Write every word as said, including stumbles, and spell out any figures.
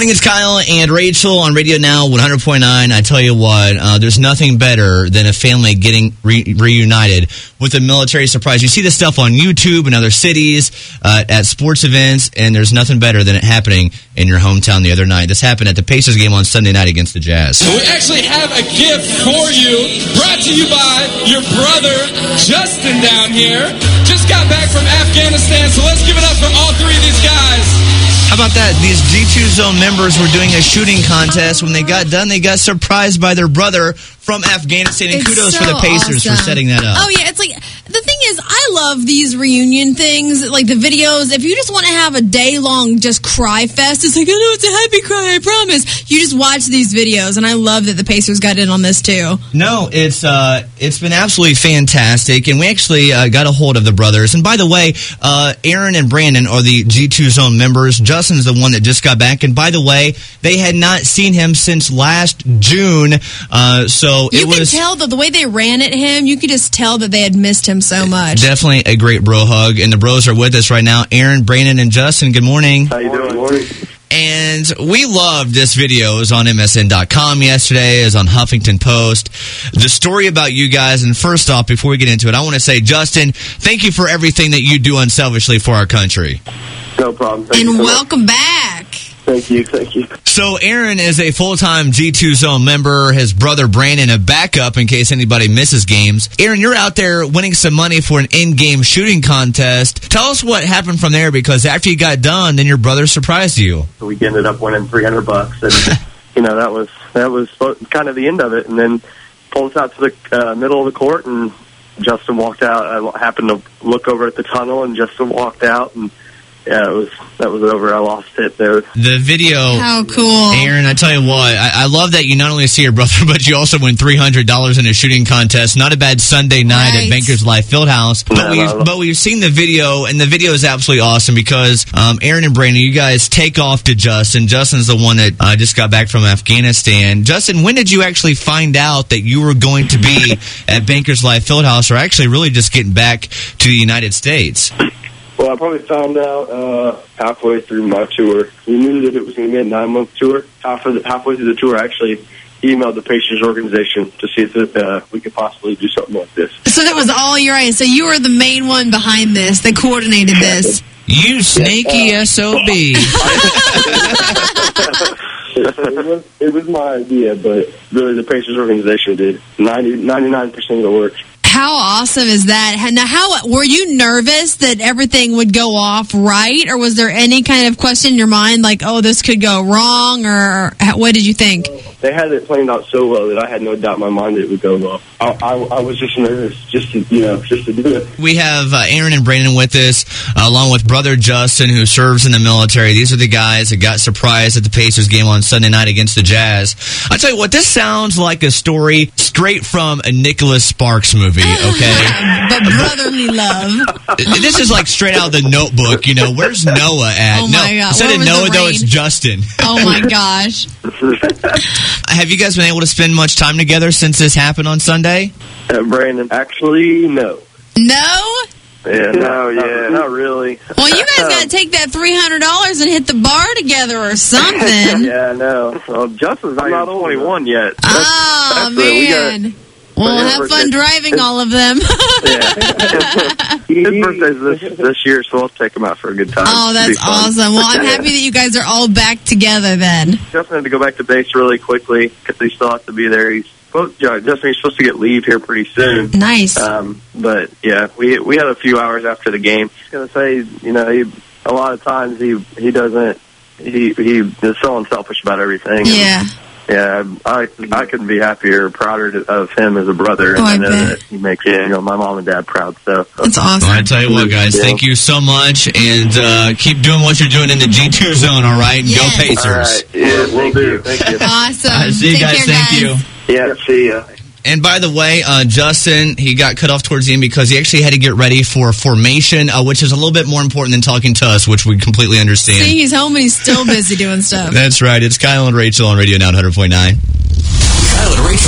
morning, it's Kyle and Rachel on Radio Now one hundred point nine. I tell you what, uh, there's nothing better than a family getting re- reunited with a military surprise. You see this stuff on YouTube and other cities, uh, at sports events, and there's nothing better than it happening in your hometown the other night. This happened at the Pacers game on Sunday night against the Jazz. We actually have a gift for you, brought to you by your brother, Justin, down here. Just got back from Afghanistan, so let's give it up for all three of these guys. How about that? These G two Zone members were doing a shooting contest. When they got done, they got surprised by their brother from Afghanistan. And It's kudos so for the Pacers awesome. for setting that up. Oh, yeah. It's like, the thing is, I love these reunion things, like the videos. If you just want to have a day-long just cry fest, it's like, oh, no, it's a happy cry, I promise. You just watch these videos, and I love that the Pacers got in on this, too. No, it's uh, it's been absolutely fantastic, and we actually uh, got a hold of the brothers. And by the way, uh, Aaron and Brandon are the G two Zone members. Justin's the one that just got back, and by the way, they had not seen him since last June, uh, so You it can was tell that the way they ran at him, you could just tell that they had missed him so much. definitely a great bro hug, and the bros are with us right now. Aaron, Brandon, and Justin, good morning. How you doing? Morning. And we loved this video. It was on M S N dot com yesterday. It was on Huffington Post. The story about you guys, and first off, before we get into it, I want to say, Justin, thank you for everything that you do unselfishly for our country. No problem. Thank And you so welcome back. much. Thank you. Thank you. So Aaron is a full-time G two Zone member. His brother Brandon a backup in case anybody misses games. Aaron, you're out there winning some money for an in-game shooting contest. Tell us what happened from there, because after you got done, then your brother surprised you. We ended up winning three hundred bucks, and you know that was that was kind of the end of it. And then pulled us out to the uh, middle of the court, and Justin walked out. I happened to look over at the tunnel, and Justin walked out, and yeah, it was that was over. I lost it there. The video. How cool. Aaron, I tell you what, I, I love that you not only see your brother, but you also win three hundred dollars in a shooting contest. Not a bad Sunday night Right. at Bankers Life Fieldhouse. But, No, we've, no, no. but we've seen the video, and the video is absolutely awesome because um, Aaron and Brandon, you guys take off to Justin. Justin's the one that uh, just got back from Afghanistan. Justin, when did you actually find out that you were going to be at Bankers Life Fieldhouse, or actually really just getting back to the United States? Well, I probably found out uh, halfway through my tour. We knew that it was going to be a nine-month tour. Half of the, halfway through the tour, I actually emailed the Pacers organization to see if uh, we could possibly do something like this. So that was all your idea. So you were the main one behind this that coordinated this. You sneaky S O B. it, was, it was my idea, but really the Pacers organization did ninety, ninety-nine percent of the work. How awesome is that? Now, how were you nervous that everything would go off right, or was there any kind of question in your mind, like, "Oh, this could go wrong," or what did you think? They had it planned out so well that I had no doubt in my mind that it would go well. I, I, I was just nervous, just to you know, just to do it. We have uh, Aaron and Brandon with us, uh, along with brother Justin, who serves in the military. These are the guys that got surprised at the Pacers game on Sunday night against the Jazz. I tell you what, this sounds like a story straight from a Nicholas Sparks movie. Okay, But brotherly love. this is like straight out of the Notebook. You know, where's Noah at? Oh my no, God. Instead Where of was the Noah, though, rain? it's Justin. Oh my gosh. Have you guys been able to spend much time together since this happened on Sunday? Uh, Brandon, actually, no. No? Yeah, no, yeah, not really. Well, you guys got to take that three hundred dollars and hit the bar together or something. Yeah, no. Well, Justin's not, not twenty-one yet. Oh, That's what we got. man. Well, Yeah, have we're fun good. driving all of them. Yeah. His birthday's this this year, so I'll take him out for a good time. Oh, It'll be that's fun. awesome. Well, I'm happy that you guys are all back together then. Justin had to go back to base really quickly because he still has to be there. He's supposed, yeah, Justin, he's supposed to get leave here pretty soon. Nice. Um, but yeah, we we had a few hours after the game. I was gonna say, you know, he a lot of times he he doesn't he he is so unselfish about everything. Yeah. Yeah, I I couldn't be happier, prouder of him as a brother, and Oh, I I know bet. that he makes you know my mom and dad proud. So That's awesome. Well, I tell you what, guys, Yeah. thank you so much, and uh, keep doing what you're doing in the G two Zone, all right? And Yes. Go Pacers. All right, yeah, we'll do. Thank you. Awesome. All right, see you Take guys. care, Thank guys. you. Yeah, see ya. And by the way, uh, Justin, he got cut off towards the end because he actually had to get ready for formation, uh, which is a little bit more important than talking to us, which we completely understand. See, he's home and he's still busy doing stuff. That's right. It's Kyle and Rachel on Radio Now one hundred point nine. Kyle and Rachel.